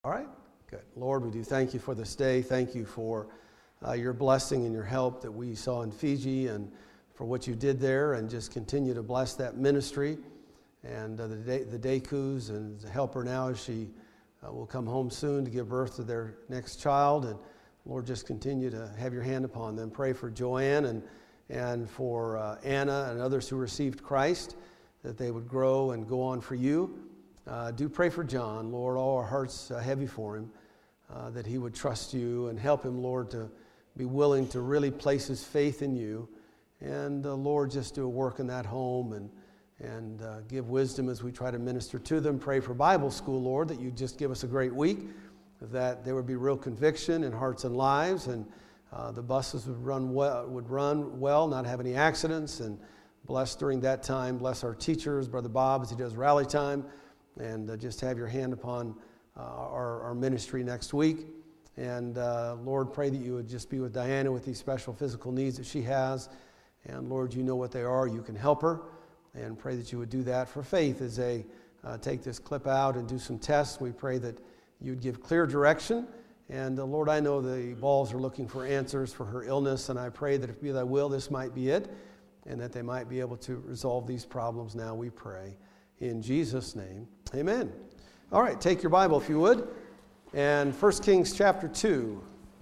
All right, good. Lord, we do thank you for this day. Thank you for your blessing and your help that we saw in Fiji and for what you did there, and just continue to bless that ministry and the Dekus, and help her now as she will come home soon to give birth to their next child. And Lord, just continue to have your hand upon them. Pray for Joanne and for Anna and others who received Christ, that they would grow and go on for you. Do pray for John, Lord, all our hearts heavy for him, that he would trust you, and help him, Lord, to be willing to really place his faith in you. And Lord, just do a work in that home and give wisdom as we try to minister to them. Pray for Bible school, Lord, that you just give us a great week, that there would be real conviction in hearts and lives, and the buses would run well, not have any accidents. And bless during that time. Bless our teachers, Brother Bob, as he does rally time. And just have your hand upon our ministry next week. And Lord, pray that you would just be with Diana with these special physical needs that she has. And Lord, you know what they are. You can help her. And pray that you would do that for Faith as they take this clip out and do some tests. We pray that you'd give clear direction. And Lord, I know the Balls are looking for answers for her illness. And I pray that if it be thy will, this might be it. And that they might be able to resolve these problems now, we pray. In Jesus' name, amen. All right, take your Bible if you would. And 1 Kings chapter 2.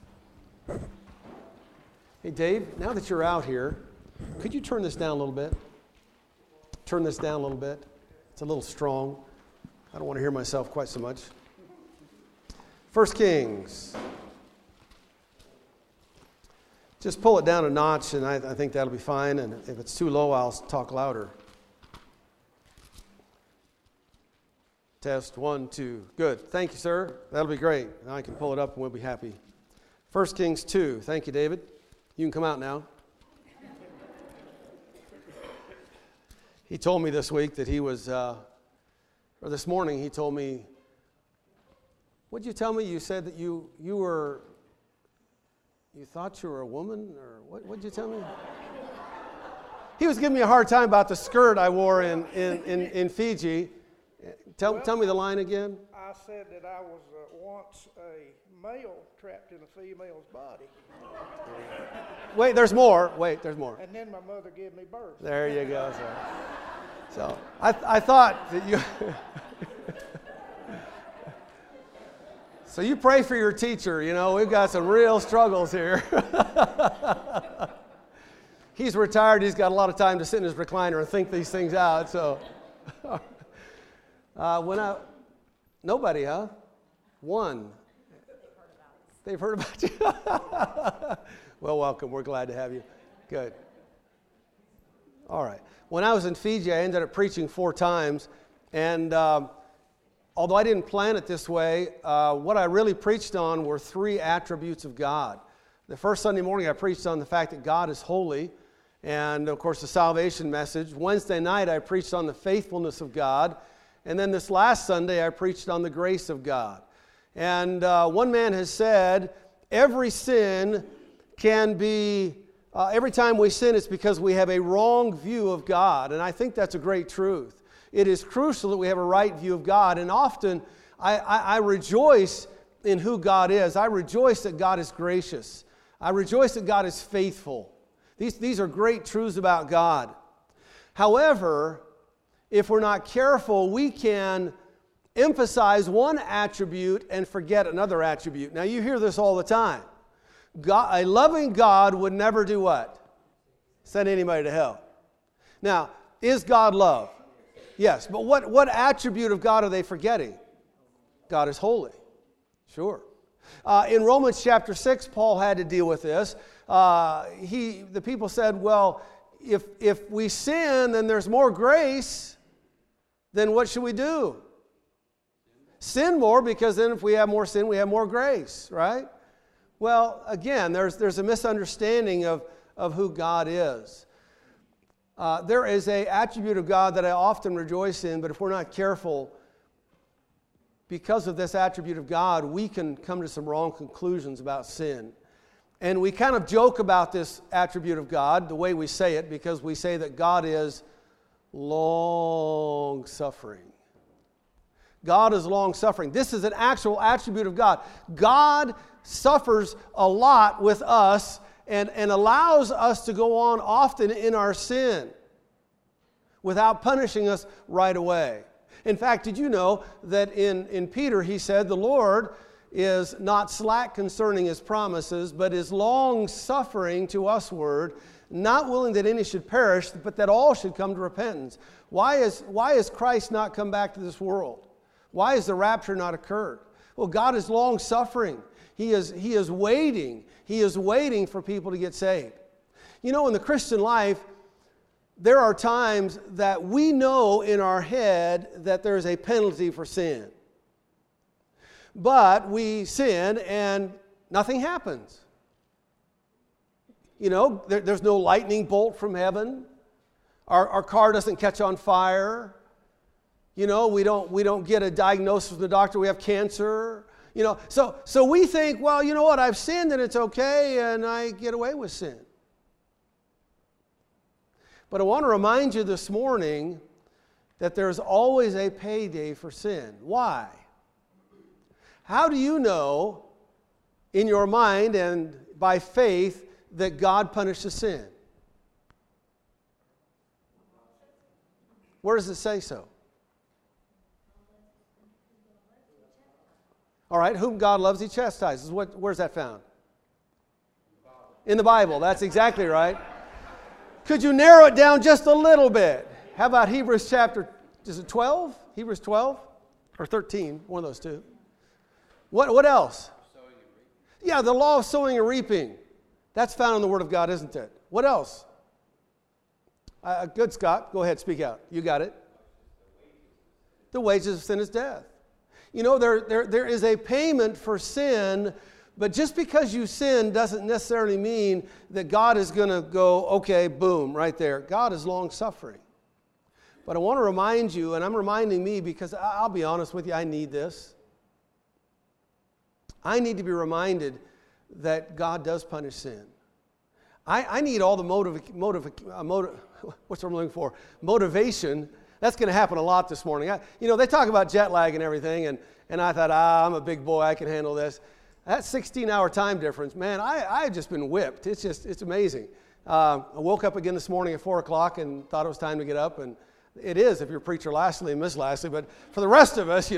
Hey, Dave, now that you're out here, could you turn this down a little bit? Turn this down a little bit. It's a little strong. I don't want to hear myself quite so much. 1 Kings. Just pull it down a notch, and I think that'll be fine. And if it's too low, I'll talk louder. Test, 1, 2. Good. Thank you, sir. That'll be great. Now I can pull it up and we'll be happy. 1 Kings 2. Thank you, David. You can come out now. He told me this week that he was, or this morning he told me, what'd you tell me? You said that you thought you were a woman? Or what'd you tell me? He was giving me a hard time about the skirt I wore in Fiji. Tell me the line again. I said that I was once a male trapped in a female's body. Wait, there's more. And then my mother gave me birth. There you go, sir. So I thought that you... So you pray for your teacher. You know, we've got some real struggles here. He's retired. He's got a lot of time to sit in his recliner and think these things out, so... Nobody, huh? One. They've heard about you. Well, welcome. We're glad to have you. Good. All right. When I was in Fiji, I ended up preaching 4 times. And although I didn't plan it this way, what I really preached on were 3 attributes of God. The first Sunday morning, I preached on the fact that God is holy. And, of course, the salvation message. Wednesday night, I preached on the faithfulness of God. And then this last Sunday, I preached on the grace of God. And one man has said, every sin can be, every time we sin, it's because we have a wrong view of God. And I think that's a great truth. It is crucial that we have a right view of God. And often, I rejoice in who God is. I rejoice that God is gracious. I rejoice that God is faithful. These are great truths about God. However, if we're not careful, we can emphasize one attribute and forget another attribute. Now, you hear this all the time. A loving God would never do what? Send anybody to hell. Now, is God love? Yes, but what attribute of God are they forgetting? God is holy. Sure. In Romans chapter 6, Paul had to deal with this. The people said, well, if we sin, then there's more grace. Then what should we do? Sin more, because then if we have more sin, we have more grace, right? Well, again, there's a misunderstanding of who God is. There is an attribute of God that I often rejoice in, but if we're not careful, because of this attribute of God, we can come to some wrong conclusions about sin. And we kind of joke about this attribute of God, the way we say it, because we say that God is long-suffering. God is long-suffering. This is an actual attribute of God. God suffers a lot with us and allows us to go on often in our sin without punishing us right away. In fact, did you know that in Peter he said, the Lord is not slack concerning his promises, but is long-suffering to usward, not willing that any should perish, but that all should come to repentance. Why has Christ not come back to this world? Why has the rapture not occurred? Well, God is long-suffering. He is waiting. He is waiting for people to get saved. You know, in the Christian life, there are times that we know in our head that there's a penalty for sin. But we sin and nothing happens. You know, there's no lightning bolt from heaven. Our car doesn't catch on fire. You know, we don't get a diagnosis from the doctor, we have cancer. You know, so we think, well, you know what, I've sinned and it's okay and I get away with sin. But I want to remind you this morning that there's always a payday for sin. Why? How do you know in your mind and by faith that God punishes sin? Where does it say so? All right, whom God loves, he chastises. Where's that found? In the Bible. That's exactly right. Could you narrow it down just a little bit? How about Hebrews chapter, is it 12? Hebrews 12? Or 13, one of those two. What else? Yeah, the law of sowing and reaping. That's found in the Word of God, isn't it? What else? Good, Scott. Go ahead, speak out. You got it. The wages of sin is death. You know, there is a payment for sin, but just because you sin doesn't necessarily mean that God is going to go, okay, boom, right there. God is long-suffering. But I want to remind you, and I'm reminding me because I'll be honest with you, I need this. I need to be reminded that God does punish sin. I need all the motivation. That's going to happen a lot this morning. They talk about jet lag and everything, and I thought, I'm a big boy, I can handle this. That 16-hour time difference, man, I've just been whipped. It's amazing. I woke up again this morning at 4 o'clock and thought it was time to get up, and it is if you're preacher Lastly and Miss Lastly, but for the rest of us,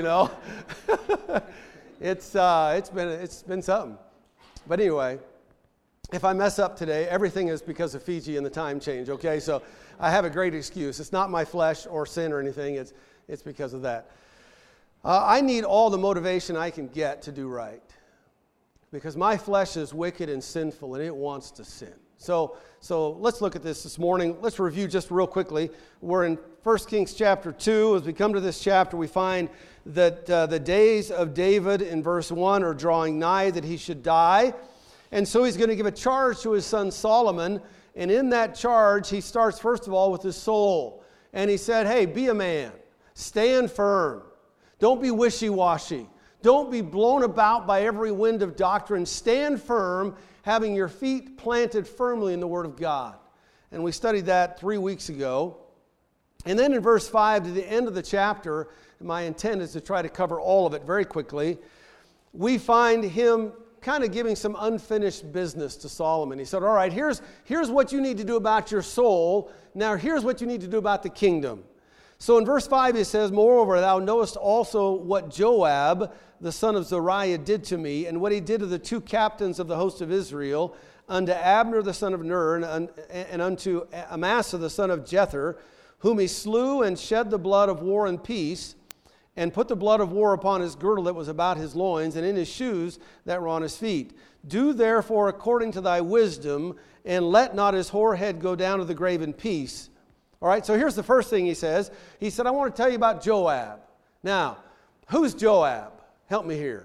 it's been something. But anyway, if I mess up today, everything is because of Fiji and the time change, okay? So I have a great excuse. It's not my flesh or sin or anything. It's because of that. I need all the motivation I can get to do right because my flesh is wicked and sinful and it wants to sin. So let's look at this morning. Let's review just real quickly. We're in 1 Kings chapter 2. As we come to this chapter, we find that the days of David in verse 1 are drawing nigh that he should die. And so he's going to give a charge to his son Solomon. And in that charge, he starts first of all with his soul. And he said, hey, be a man. Stand firm. Don't be wishy-washy. Don't be blown about by every wind of doctrine. Stand firm, having your feet planted firmly in the Word of God. And we studied that 3 weeks ago. And then in verse 5 to the end of the chapter, my intent is to try to cover all of it very quickly, we find him kind of giving some unfinished business to Solomon. He said, all right, here's what you need to do about your soul. Now here's what you need to do about the kingdom. So in verse 5 he says, moreover, thou knowest also what Joab, the son of Zeruiah, did to me, and what he did to the two captains of the host of Israel, unto Abner the son of Ner, and unto Amasa the son of Jether, whom he slew and shed the blood of war and peace, and put the blood of war upon his girdle that was about his loins, and in his shoes that were on his feet. Do therefore according to thy wisdom, and let not his hoar head go down to the grave in peace. All right, so here's the first thing he says. He said, I want to tell you about Joab. Now, who's Joab? Help me here.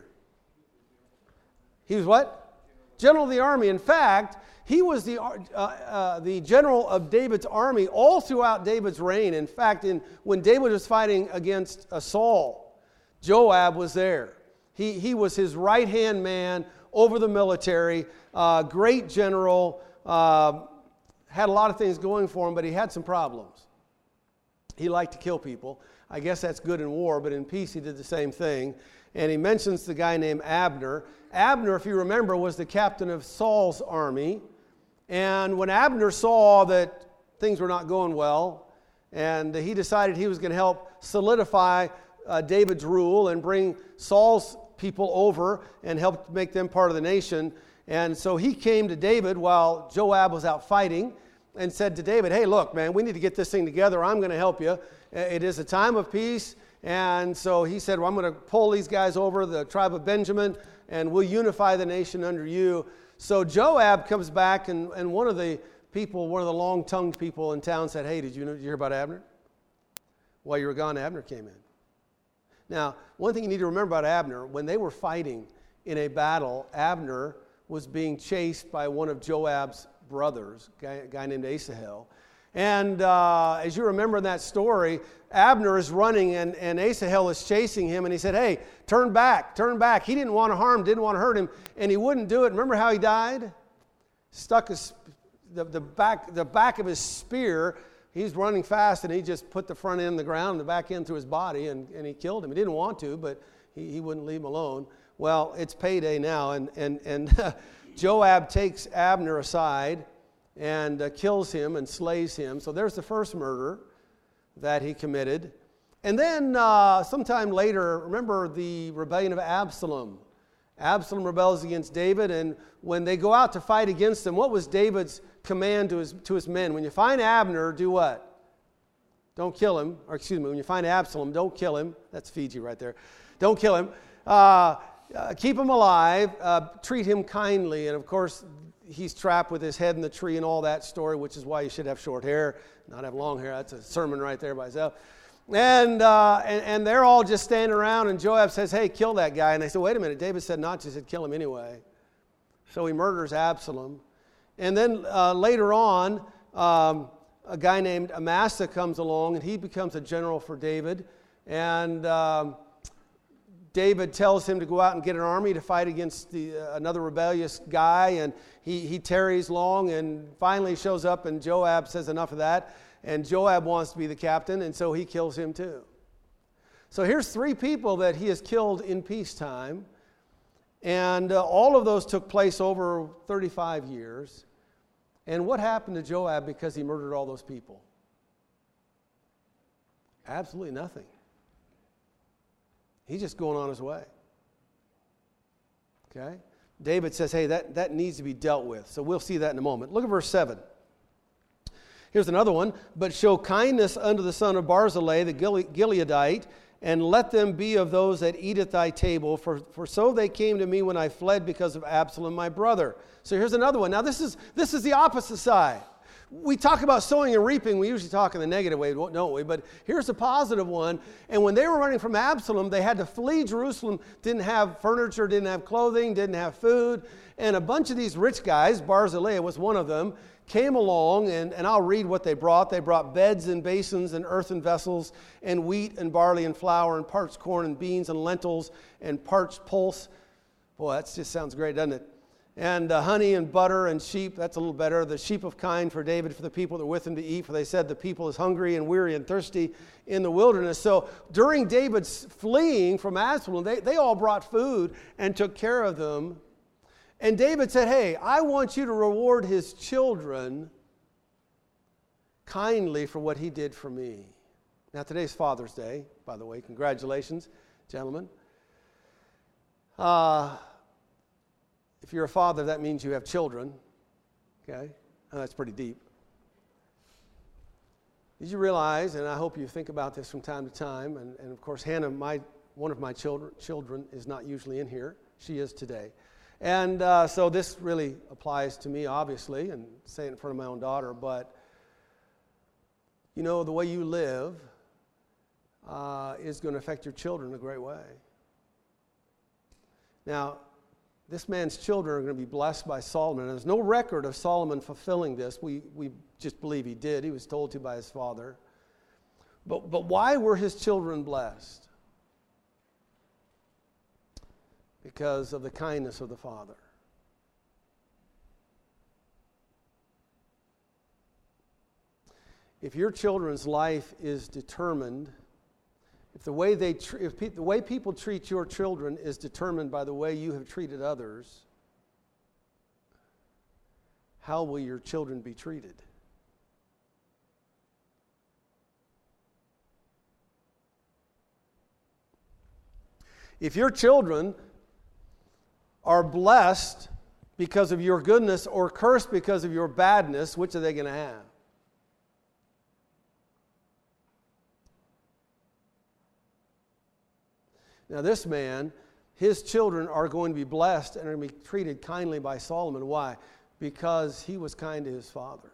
He was what? General of the army. In fact, he was the general of David's army all throughout David's reign. In fact, when David was fighting against Saul, Joab was there. He was his right-hand man over the military, great general, had a lot of things going for him, but he had some problems. He liked to kill people. I guess that's good in war, but in peace he did the same thing. And he mentions the guy named Abner. Abner, if you remember, was the captain of Saul's army. And when Abner saw that things were not going well, and he decided he was going to help solidify David's rule and bring Saul's people over and help make them part of the nation. And so he came to David while Joab was out fighting and said to David, hey, look, man, we need to get this thing together. I'm going to help you. It is a time of peace. And so he said, well, I'm going to pull these guys over, the tribe of Benjamin, and we'll unify the nation under you. So Joab comes back, and one of the people, one of the long-tongued people in town said, hey, did you hear about Abner? While you were gone, Abner came in. Now, one thing you need to remember about Abner, when they were fighting in a battle, Abner was being chased by one of Joab's brothers, a guy named Asahel. And as you remember in that story, Abner is running and Asahel is chasing him, and he said, hey, turn back, turn back. He didn't want to harm him, didn't want to hurt him, and he wouldn't do it. Remember how he died? Stuck the back of his spear. He's running fast, and he just put the front end in the ground and the back end through his body, and he killed him. He didn't want to, but he wouldn't leave him alone. Well, it's payday now, and Joab takes Abner aside and kills him and slays him. So there's the first murder that he committed. And then sometime later, remember the rebellion of Absalom. Absalom rebels against David, and when they go out to fight against him, what was David's command to his men? When you find Abner, do what? Don't kill him. Or excuse me, when you find Absalom, don't kill him. That's Fiji right there. Don't kill him. Keep him alive. Treat him kindly. And of course, he's trapped with his head in the tree and all that story, which is why you should have short hair, not have long hair. That's a sermon right there by itself. And they're all just standing around, and Joab says, hey, kill that guy. And they said, wait a minute. David said not to. He said, kill him anyway. So he murders Absalom. And then later on, a guy named Amasa comes along, and he becomes a general for David. And David tells him to go out and get an army to fight against another rebellious guy, and he tarries long and finally shows up, and Joab says enough of that, and Joab wants to be the captain, and so he kills him too. So here's 3 people that he has killed in peacetime, and all of those took place over 35 years. And what happened to Joab because he murdered all those people? Absolutely nothing. He's just going on his way. Okay? David says, hey, that needs to be dealt with. So we'll see that in a moment. Look at verse 7. Here's another one. But show kindness unto the son of Barzillai, the Gileadite, and let them be of those that eat at thy table, for so they came to me when I fled because of Absalom my brother. So here's another one. Now this is the opposite side. We talk about sowing and reaping. We usually talk in the negative way, don't we? But here's the positive one. And when they were running from Absalom, they had to flee Jerusalem. Didn't have furniture, didn't have clothing, didn't have food. And a bunch of these rich guys, Barzillai was one of them, came along, and I'll read what they brought. They brought beds and basins and earthen vessels and wheat and barley and flour and parched corn and beans and lentils and parched pulse. Boy, that just sounds great, doesn't it? And honey and butter and sheep, that's a little better. The sheep of kine for David, for the people that were with him to eat, for they said the people is hungry and weary and thirsty in the wilderness. So during David's fleeing from Absalom, they all brought food and took care of them. And David said, hey, I want you to reward his children kindly for what he did for me. Now, today's Father's Day, by the way. Congratulations, gentlemen. If you're a father, that means you have children. Okay? That's pretty deep. Did you realize, and I hope you think about this from time to time, and of course, Hannah, one of my children is not usually in here. She is today. And so this really applies to me, obviously, and say it in front of my own daughter, but you know, the way you live is going to affect your children in a great way. Now, this man's children are going to be blessed by Solomon. And there's no record of Solomon fulfilling this. We just believe he did. He was told to by his father. But why were his children blessed? Because of the kindness of the Father. If your children's life is determined if the way people treat your children is determined by the way you have treated others, how will your children be treated? If your children are blessed because of your goodness or cursed because of your badness, which are they going to have? Now this man, his children are going to be blessed and are going to be treated kindly by Solomon. Why? Because he was kind to his father.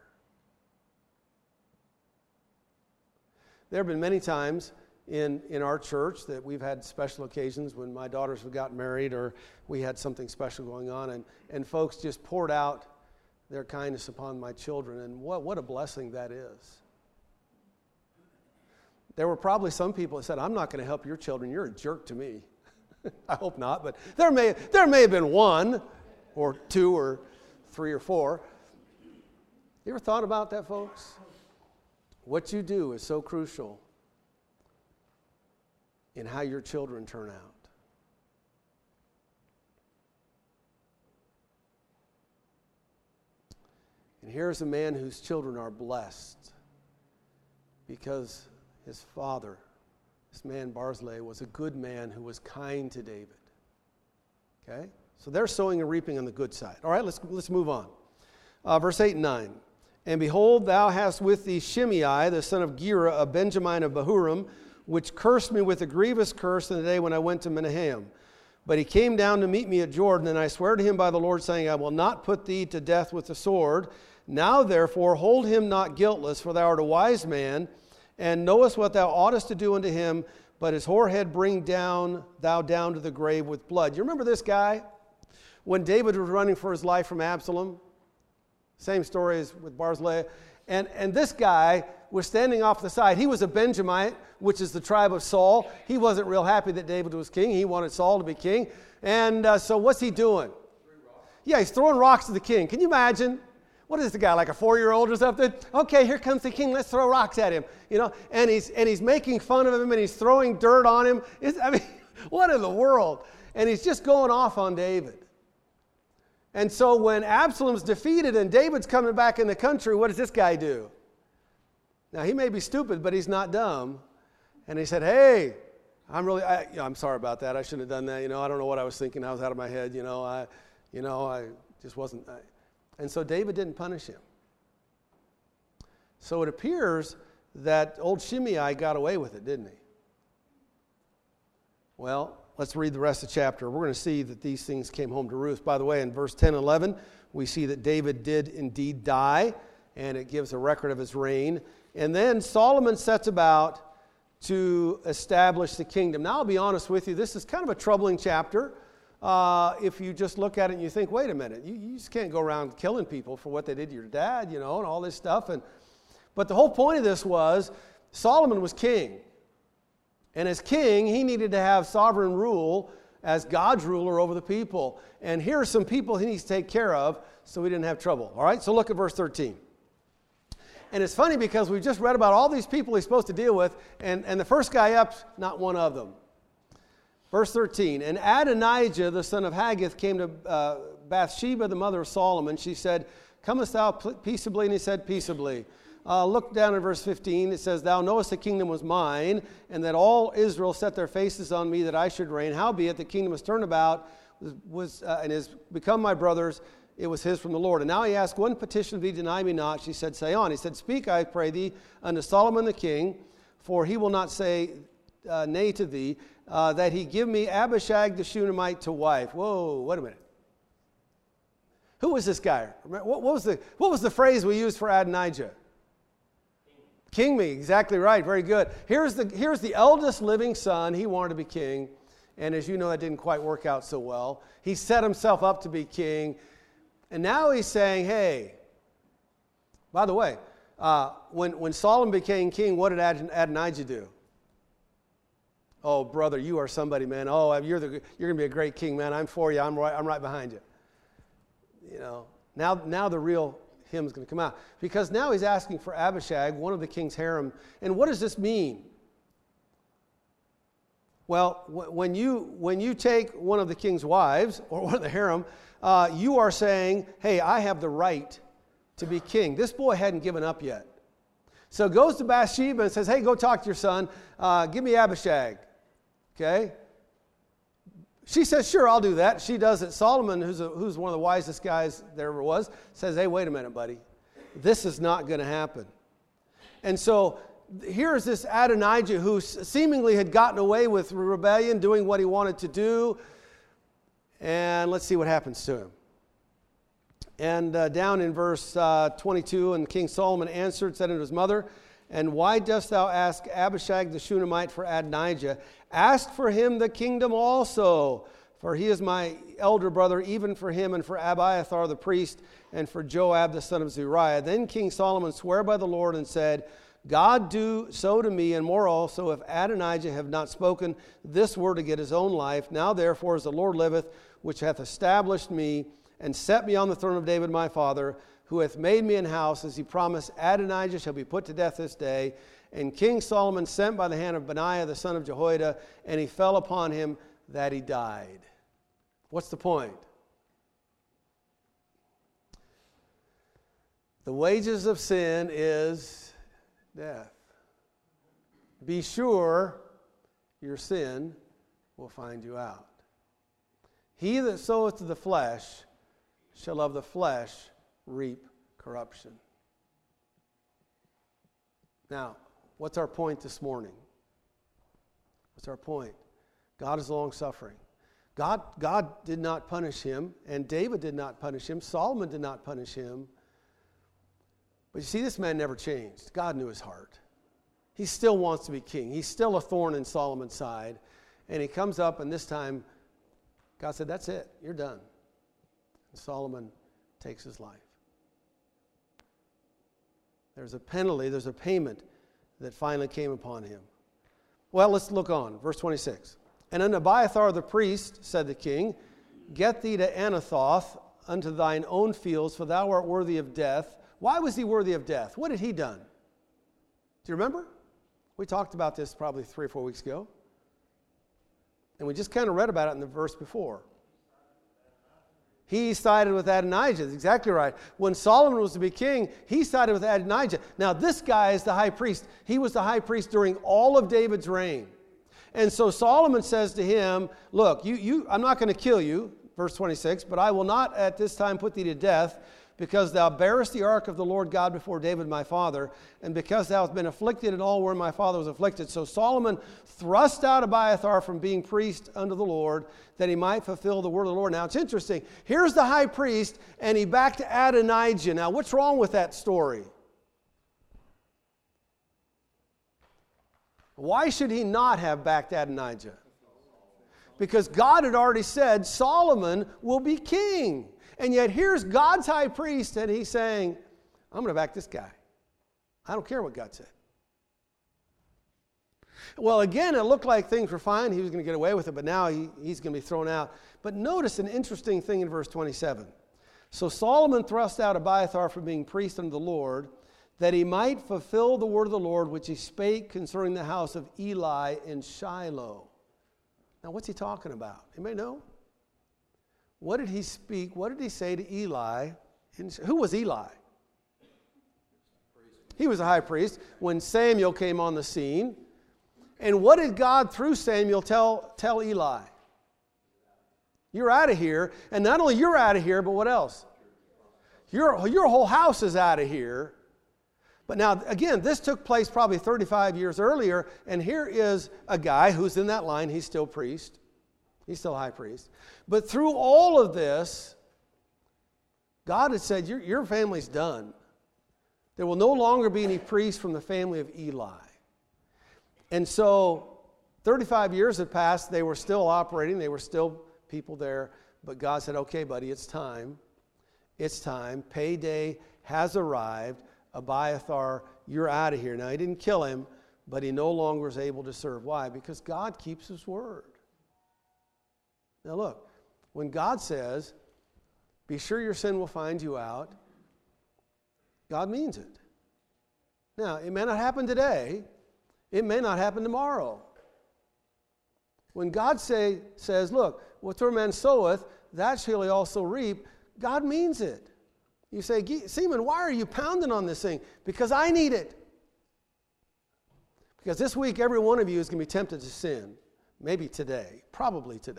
There have been many times in our church that we've had special occasions when my daughters have gotten married or we had something special going on, and folks just poured out their kindness upon my children, and what a blessing that is. There were probably some people that said, I'm not going to help your children, you're a jerk to me. I hope not, but there may have been one or two or three or four. You ever thought about that, folks? What you do is so crucial in how your children turn out. And here's a man whose children are blessed because his father, this man Barzillai, was a good man who was kind to David. Okay? So they're sowing and reaping on the good side. All right, let's move on. Verse 8 and 9. And behold, thou hast with thee Shimei, the son of Gera, a Benjamin of Bahurim, which cursed me with a grievous curse in the day when I went to Menahem. But he came down to meet me at Jordan, and I swear to him by the Lord, saying, I will not put thee to death with the sword. Now therefore hold him not guiltless, for thou art a wise man, and knowest what thou oughtest to do unto him, but his whorehead bring thou down to the grave with blood. You remember this guy? When David was running for his life from Absalom? Same story as with Barzillai. And this guy was standing off the side. He was a Benjamite, which is the tribe of Saul. He wasn't real happy that David was king. He wanted Saul to be king. And so what's he doing? Yeah, he's throwing rocks to the king. Can you imagine? What is the guy, like a 4-year-old or something? Okay, here comes the king. Let's throw rocks at him. You know, and he's making fun of him, and he's throwing dirt on him. What in the world? And he's just going off on David. And so when Absalom's defeated and David's coming back in the country, what does this guy do? Now, he may be stupid, but he's not dumb. And he said, hey, I'm sorry about that. I shouldn't have done that. I don't know what I was thinking. I was out of my head. I just wasn't. And so David didn't punish him. So it appears that old Shimei got away with it, didn't he? Well, let's read the rest of the chapter. We're going to see that these things came home to roost. By the way, in verse 10 and 11, we see that David did indeed die, and it gives a record of his reign. And then Solomon sets about to establish the kingdom. Now, I'll be honest with you, this is kind of a troubling chapter. If you just look at it and you think, wait a minute, you just can't go around killing people for what they did to your dad, and all this stuff. But the whole point of this was Solomon was king. And as king, he needed to have sovereign rule as God's ruler over the people. And here are some people he needs to take care of so he didn't have trouble. All right, so look at verse 13. And it's funny because we've just read about all these people he's supposed to deal with, and the first guy up's not one of them. Verse 13, and Adonijah, the son of Haggith, came to Bathsheba, the mother of Solomon. She said, comest thou peaceably? And he said, peaceably. Look down at verse 15. It says, thou knowest the kingdom was mine, and that all Israel set their faces on me that I should reign. Howbeit the kingdom was turned about and is become my brother's. It was his from the Lord. And now he asked, one petition of thee, deny me not. She said, say on. He said, speak, I pray thee, unto Solomon the king, for he will not say nay to thee, that he give me Abishag the Shunammite to wife. Whoa, wait a minute. Who was this guy? What was the phrase we used for Adonijah? King me, exactly right, very good. Here's the eldest living son. He wanted to be king, and as you know, that didn't quite work out so well. He set himself up to be king, and now he's saying, hey, by the way, when Solomon became king, what did Adonijah do? Oh, brother, you are somebody, man. Oh, you're going to be a great king, man. I'm for you. I'm right behind you. Now the real him is going to come out. Because now he's asking for Abishag, one of the king's harem. And what does this mean? Well, when you take one of the king's wives or one of the harem, you are saying, hey, I have the right to be king. This boy hadn't given up yet. So goes to Bathsheba and says, hey, go talk to your son. Give me Abishag. Okay? She says, sure, I'll do that. She does it. Solomon, who's one of the wisest guys there ever was, says, hey, wait a minute, buddy. This is not going to happen. And so here's this Adonijah who seemingly had gotten away with rebellion, doing what he wanted to do. And let's see what happens to him. And down in verse 22, and King Solomon answered, said unto his mother, and why dost thou ask Abishag the Shunammite for Adonijah? Ask for him the kingdom also, for he is my elder brother, even for him and for Abiathar the priest, and for Joab the son of Zeruiah. Then King Solomon sware by the Lord and said, God do so to me, and more also, if Adonijah have not spoken this word to get his own life. Now therefore, as the Lord liveth, which hath established me, and set me on the throne of David my father, who hath made me an house, as he promised, Adonijah shall be put to death this day. And King Solomon sent by the hand of Benaiah the son of Jehoiada, and he fell upon him that he died. What's the point? The wages of sin is death. Be sure your sin will find you out. He that soweth to the flesh shall of the flesh reap corruption. Now, what's our point this morning? What's our point? God is long-suffering. God did not punish him, and David did not punish him. Solomon did not punish him. But you see, this man never changed. God knew his heart. He still wants to be king. He's still a thorn in Solomon's side. And he comes up, and this time, God said, that's it. You're done. And Solomon takes his life. There's a penalty, there's a payment that finally came upon him. Well, let's look on. Verse 26. And unto Abiathar the priest, said the king, get thee to Anathoth unto thine own fields, for thou art worthy of death. Why was he worthy of death? What had he done? Do you remember? We talked about this probably 3 or 4 weeks ago. And we just kind of read about it in the verse before. He sided with Adonijah. That's exactly right. When Solomon was to be king, he sided with Adonijah. Now, this guy is the high priest. He was the high priest during all of David's reign. And so Solomon says to him, look, I'm not going to kill you, verse 26, but I will not at this time put thee to death, because thou bearest the ark of the Lord God before David my father, and because thou hast been afflicted in all where my father was afflicted. So Solomon thrust out Abiathar from being priest unto the Lord, that he might fulfill the word of the Lord. Now it's interesting. Here's the high priest, and he back to Adonijah. Now what's wrong with that story? Why should he not have backed Adonijah? Because God had already said Solomon will be king. And yet here's God's high priest, and he's saying, I'm going to back this guy. I don't care what God said. Well, again, it looked like things were fine. He was going to get away with it, but now he's going to be thrown out. But notice an interesting thing in verse 27. So Solomon thrust out Abiathar from being priest unto the Lord, that he might fulfill the word of the Lord, which he spake concerning the house of Eli in Shiloh. Now, what's he talking about? Anybody know? What did he speak? What did he say to Eli? Who was Eli? He was a high priest when Samuel came on the scene. And what did God, through Samuel, tell Eli? You're out of here. And not only you're out of here, but what else? Your whole house is out of here. But now, again, this took place probably 35 years earlier. And here is a guy who's in that line. He's still priest. He's still high priest. But through all of this, God had said, your family's done. There will no longer be any priests from the family of Eli. And so 35 years had passed. They were still operating. They were still people there. But God said, okay, buddy, it's time. It's time. Payday has arrived. Abiathar, you're out of here. Now, he didn't kill him, but he no longer is able to serve. Why? Because God keeps his word. Now look, when God says, be sure your sin will find you out, God means it. Now, it may not happen today. It may not happen tomorrow. When God says, look, whatsoever man soweth, that shall he also reap, God means it. You say, Seaman, why are you pounding on this thing? Because I need it. Because this week, every one of you is going to be tempted to sin. Maybe today, probably today.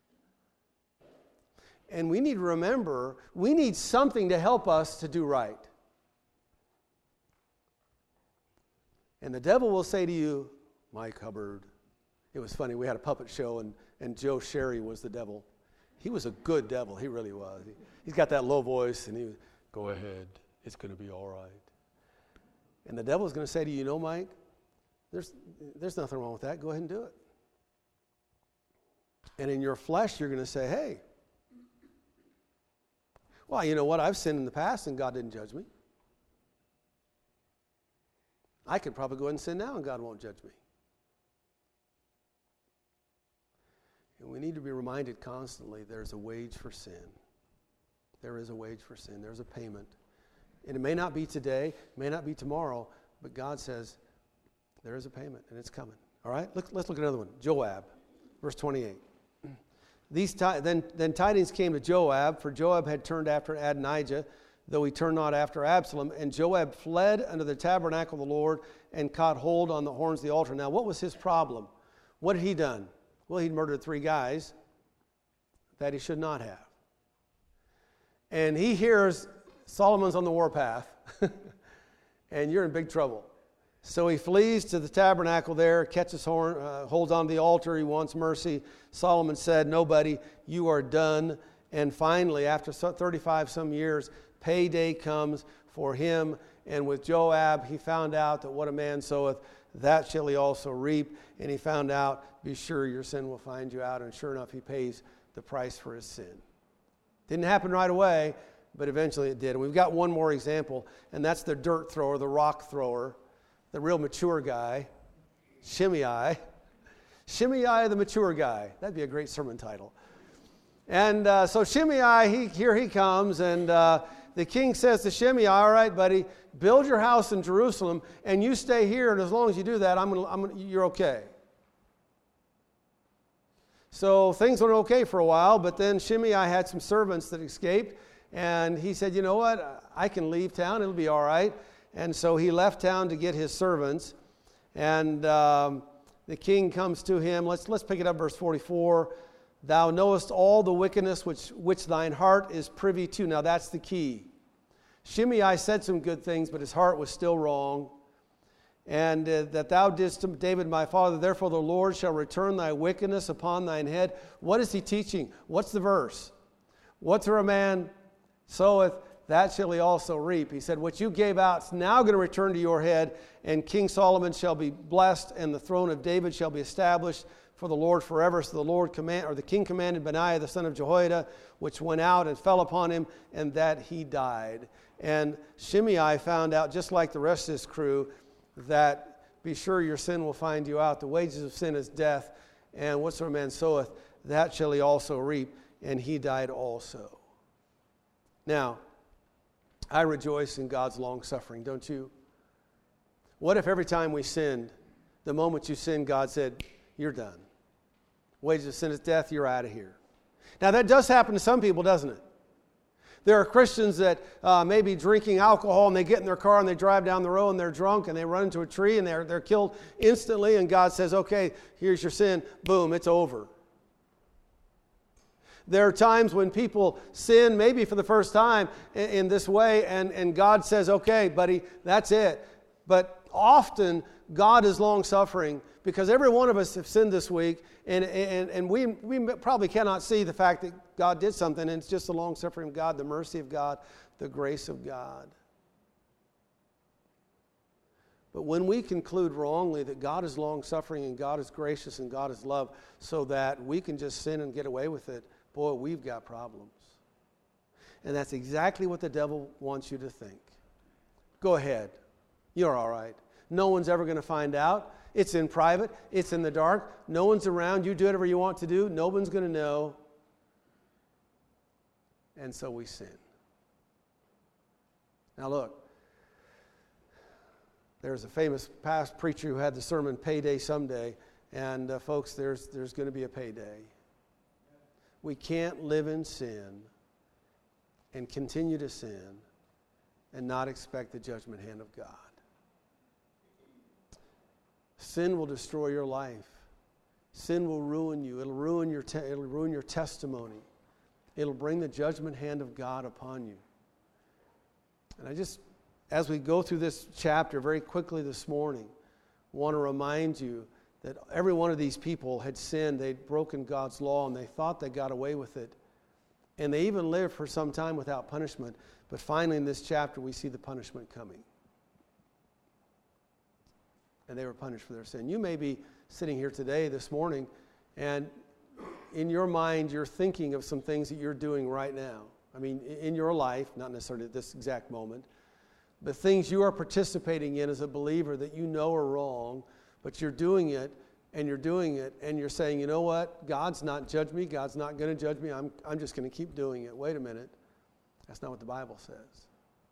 And we need to remember, we need something to help us to do right. And the devil will say to you, Mike Hubbard. It was funny, we had a puppet show, and Joe Sherry was the devil. He was a good devil, he really was. He's got that low voice, and he was, go ahead, it's going to be all right. And the devil's going to say to you, Mike, there's nothing wrong with that, go ahead and do it. And in your flesh, you're going to say, hey, well, you know what, I've sinned in the past, and God didn't judge me. I could probably go ahead and sin now, and God won't judge me. And we need to be reminded constantly there's a wage for sin. There is a wage for sin. There's a payment. And it may not be today, it may not be tomorrow, but God says there is a payment, and it's coming. All right? Let's look at another one. Joab, verse 28. Then tidings came to Joab, for Joab had turned after Adonijah, though he turned not after Absalom. And Joab fled unto the tabernacle of the Lord and caught hold on the horns of the altar. Now, what was his problem? What had he done? Well, he'd murdered 3 guys that he should not have. And he hears Solomon's on the warpath, and you're in big trouble. So he flees to the tabernacle there, catches horn, holds on to the altar. He wants mercy. Solomon said, nobody, you are done. And finally, after 35 some years, payday comes for him. And with Joab, he found out that what a man soweth, that shall he also reap. And he found out, be sure your sin will find you out. And sure enough, he pays the price for his sin. Didn't happen right away, but eventually it did. And we've got one more example, and that's the dirt thrower, the rock thrower, the real mature guy, Shimei. Shimei, the mature guy. That'd be a great sermon title. And so Shimei, here he comes, and the king says to Shimei, all right, buddy, build your house in Jerusalem, and you stay here, and as long as you do that, you're okay. So things went okay for a while, but then Shimei had some servants that escaped, and he said, you know what, I can leave town, it'll be all right. And so he left town to get his servants, and the king comes to him. Let's pick it up, verse 44. Thou knowest all the wickedness which thine heart is privy to. Now that's the key. Shimei said some good things, but his heart was still wrong. And that thou didst to David my father, therefore the Lord shall return thy wickedness upon thine head. What is he teaching? What's the verse? Whatsoever a man soweth, that shall he also reap. He said, what you gave out is now going to return to your head, and King Solomon shall be blessed, and the throne of David shall be established for the Lord forever. So the king commanded Benaiah the son of Jehoiada, which went out and fell upon him, and that he died. And Shimei found out, just like the rest of his crew, that be sure your sin will find you out. The wages of sin is death, and whatsoever man soweth, that shall he also reap. And he died also. Now, I rejoice in God's long-suffering, don't you? What if every time we sinned, the moment you sinned, God said, you're done. Wages of sin is death, you're out of here. Now that does happen to some people, doesn't it? There are Christians that may be drinking alcohol, and they get in their car and they drive down the road and they're drunk and they run into a tree and they're killed instantly, and God says, okay, here's your sin, boom, it's over. There are times when people sin, maybe for the first time in this way, and God says, okay, buddy, that's it. But often, God is long-suffering, because every one of us have sinned this week, and we probably cannot see the fact that God did something, and it's just the long-suffering of God, the mercy of God, the grace of God. But when we conclude wrongly that God is long-suffering and God is gracious and God is love, so that we can just sin and get away with it, boy, we've got problems. And that's exactly what the devil wants you to think. Go ahead. You're all right. No one's ever going to find out. It's in private. It's in the dark. No one's around. You do whatever you want to do. No one's going to know. And so we sin. Now look, there's a famous past preacher who had the sermon Payday Someday, And folks, there's going to be a payday. We can't live in sin and continue to sin and not expect the judgment hand of God. Sin will destroy your life. Sin will ruin you. It'll ruin your testimony. It'll bring the judgment hand of God upon you. And I just, as we go through this chapter very quickly this morning, want to remind you that every one of these people had sinned. They'd broken God's law, and they thought they got away with it. And they even lived for some time without punishment. But finally in this chapter, we see the punishment coming. And they were punished for their sin. You may be sitting here today, this morning, and in your mind, you're thinking of some things that you're doing right now. I mean, in your life, not necessarily at this exact moment, but things you are participating in as a believer that you know are wrong, but you're doing it, and you're saying, you know what? God's not judged me. God's not going to judge me. I'm just going to keep doing it. Wait a minute. That's not what the Bible says.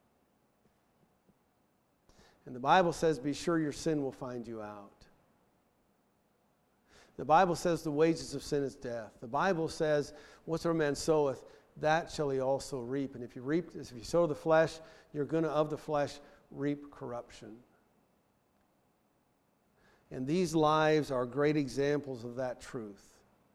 And the Bible says, be sure your sin will find you out. The Bible says the wages of sin is death. The Bible says, whatsoever man soweth, that shall he also reap. And if you sow the flesh, you're going to of the flesh reap corruption. And these lives are great examples of that truth.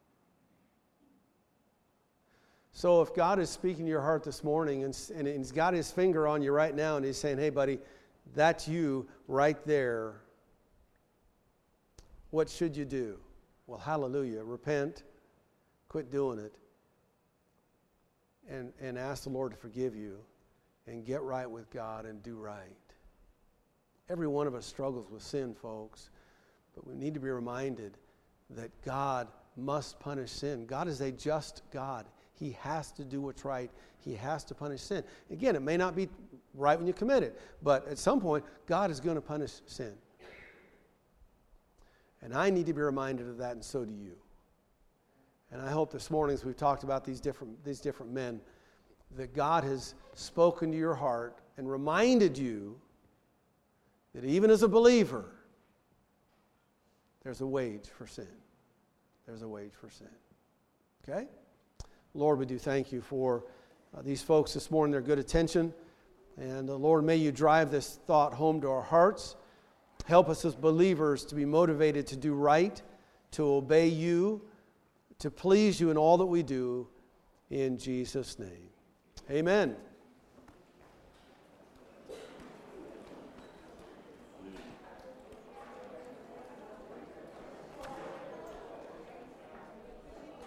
So if God is speaking to your heart this morning and He's got His finger on you right now and He's saying, hey buddy, that's you right there, what should you do? Well, hallelujah. Repent, quit doing it, and ask the Lord to forgive you and get right with God and do right. Every one of us struggles with sin, folks. But we need to be reminded that God must punish sin. God is a just God. He has to do what's right. He has to punish sin. Again, it may not be right when you commit it, but at some point, God is going to punish sin. And I need to be reminded of that, and so do you. And I hope this morning, as we've talked about these different men, that God has spoken to your heart and reminded you that even as a believer, there's a wage for sin. There's a wage for sin. Okay? Lord, we do thank you for these folks this morning, their good attention. And Lord, may you drive this thought home to our hearts. Help us as believers to be motivated to do right, to obey you, to please you in all that we do. In Jesus' name. Amen.